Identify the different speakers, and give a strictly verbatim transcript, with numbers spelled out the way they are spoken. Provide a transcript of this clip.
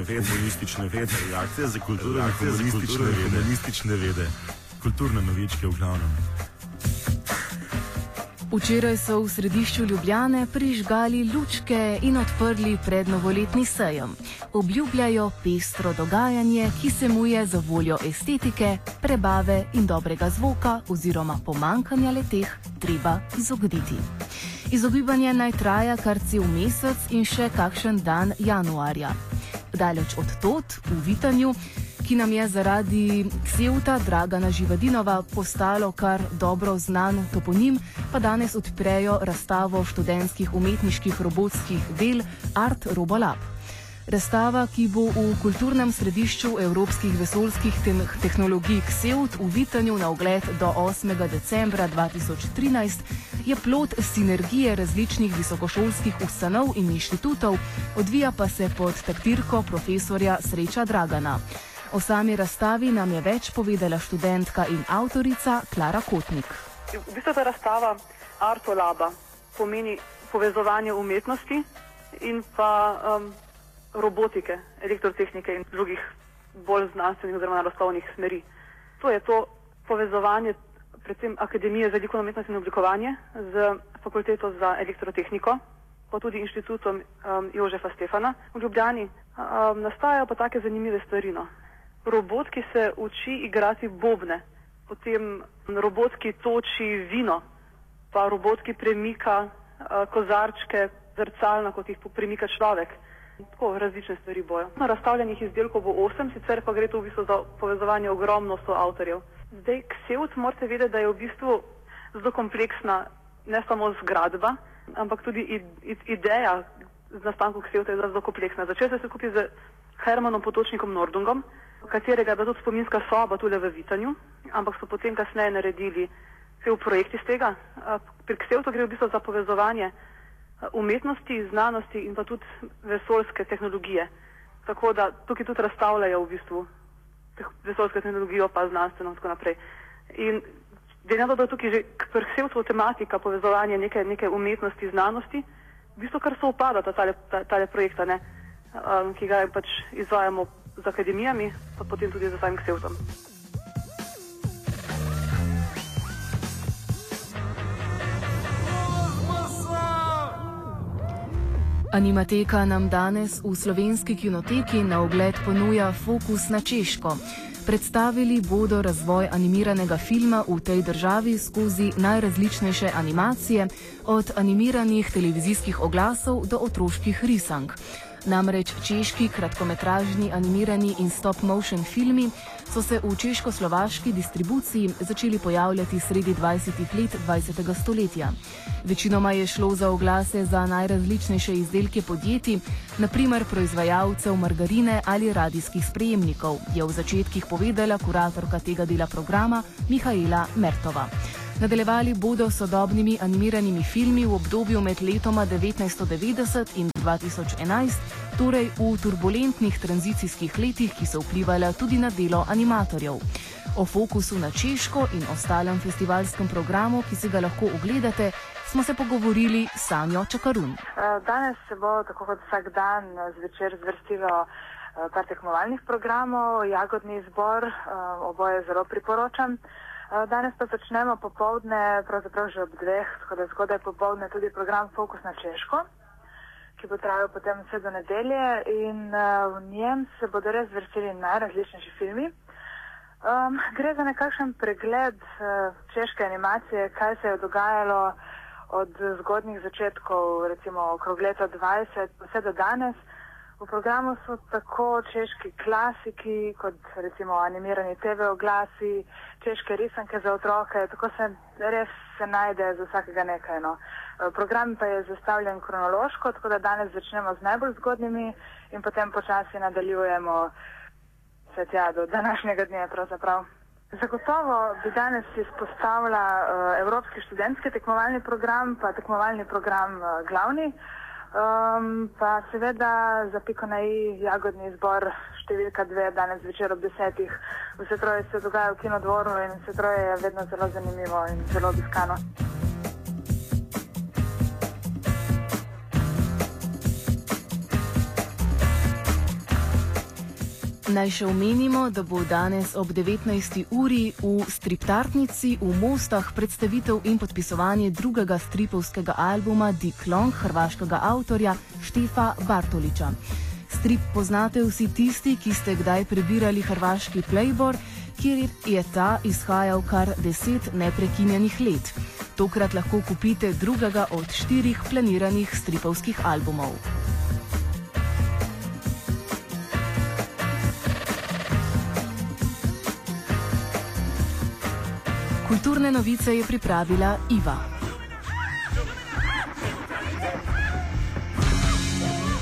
Speaker 1: vede, humanistične vede, reakcije za kulturo, reakcije za humanistične vede, humanistične vede, kulturne novičke v glavnem.
Speaker 2: Včeraj so v središču Ljubljane prižgali lučke in odprli prednovoletni sejem. Obljubljajo pestro dogajanje, ki se mu je za voljo estetike, prebave in dobrega zvoka oziroma pomankanja leteh treba izogniti. Izogibanje naj traja kar cel mesec in še kakšen dan januarja. Daleč od tod, v Vitanju, ki nam je zaradi ksevta Dragana Živadinova postalo kar dobro znan toponim, pa danes odprejo razstavo študentskih umetniških robotskih del Art Robolab. Razstava, ki bo v kulturnem središču evropskih vesoljskih tehnologij Ksevt v Vitanju na ogled do osmega decembra dva tisoč trinajst, je plod sinergije različnih visokošolskih ustanov in inštitutov, odvija pa se pod taktirko profesorja Sreča Dragana. O sami razstavi nam je več povedala študentka in avtorica Klara Kotnik.
Speaker 3: V bistvu ta razstava Art Laba pomeni povezovanje umetnosti in pa um, robotike, elektrotehnike in drugih bolj znanstvenih oziroma naravoslovnih smeri. To je to povezovanje predvsem Akademije za likovno umetnost in oblikovanje z Fakulteto za elektrotehniko, pa tudi inštitutom um, Jožefa Stefana v Ljubljani. Um, nastajajo pa take zanimive stvari. No. Robot, ki se uči igrati bobne, potem robot, ki toči vino, pa robot, ki premika uh, kozarčke zrcalno, kot jih premika človek. Tako različne stvari bojo. Na razstavljenih izdelkov bo osem, sicer pa gre to v bistvu za povezovanje ogromno soavtorjev. Zdaj, Ksevt morate vedeti, da je v bistvu zelo kompleksna ne samo zgradba, ampak tudi ideja z nastankom Ksevta je zelo kompleksna. Začel se skupaj z Hermanom Potočnikom Nordungom, katerega je bila tudi spominska soba tule v Vitanju, ampak so potem kasneje naredili cel projekt iz tega. Pri Ksevtu gre v bistvu za povezovanje umetnosti, znanosti in pa tudi vesoljske tehnologije. Tako da tukaj tudi razstavljajo v bistvu vesoljsko tehnologijo pa znanstveno in tako naprej. In glede na to, da tukaj že pri Ksevtu tematika povezovanje neke, neke umetnosti, znanosti, v bistvu kar se upada ta tale, ta, tale projekta, ne, um, ki ga pač izvajamo z akademijami, pa potem tudi za samim Ksevtom.
Speaker 2: Animateka nam danes v Slovenski kinoteki na ogled ponuja Fokus na Češko. Predstavili bodo razvoj animiranega filma v tej državi skozi najrazličnejše animacije, od animiranih televizijskih oglasov do otroških risank. Namreč češki kratkometražni animirani in stop-motion filmi so se v češko-slovaški distribuciji začeli pojavljati sredi dvajsetih let dvajsetega stoletja. Večinoma je šlo za oglase za najrazličnejše izdelke podjetij, naprimer proizvajalcev margarine ali radijskih sprejemnikov, je v začetkih povedala kuratorka tega dela programa Mihaela Mertova. Nadaljevali bodo sodobnimi animiranimi filmi v obdobju med letoma devetnajststo devetdeset in dva tisoč enajst, torej v turbulentnih tranzicijskih letih, ki so vplivala tudi na delo animatorjev. O Fokusu na Češko in ostalem festivalskem programu, ki si ga lahko ogledate, smo se pogovorili s Sanjo Čakarun.
Speaker 4: Danes se bo, tako kot vsak dan, zvečer zvrstilo par tekmovalnih programov, Jagodni izbor, oboje zelo priporočam. Danes pa začnemo popoldne, pravzaprav že ob dveh, tako da zgodaj popoldne tudi program Fokus na Češko, ki bo trajal potem vse do nedelje in v njem se bodo res vrstili najrazličnejši filmi. Um, gre za nekakšen pregled uh, češke animacije, kaj se je dogajalo od zgodnjih začetkov, recimo okrog leta dvajset, vse do danes. V programu so tako češki klasiki, kot recimo animirani te ve oglasi, češke risanke za otroke, tako se res se najde za vsakega nekaj. No. Program pa je zastavljen kronološko, tako da danes začnemo z najbolj zgodnimi in potem počasi nadaljujemo vse tja do današnjega dne pravzaprav. Zagotovo bi danes izpostavila uh, Evropski študentski tekmovalni program, pa tekmovalni program uh, glavni. Um, pa seveda za piko na i Jagodni izbor številka dve danes večer ob desetih. Vse troje se dogaja v Kinodvoru in vse troje je vedno zelo zanimivo in zelo obiskano.
Speaker 2: Naj še omenimo, da bo danes ob devetnajsti uri v Striptartnici v Mostah predstavitev in podpisovanje drugega stripovskega albuma Dick Long hrvaškega avtorja Štefa Bartolića. Strip poznate vsi tisti, ki ste kdaj prebirali hrvaški Playboy, kjer je ta izhajal kar deset neprekinjenih let. Tokrat lahko kupite drugega od štirih planiranih stripovskih albumov. Kulturne novice je pripravila Iva.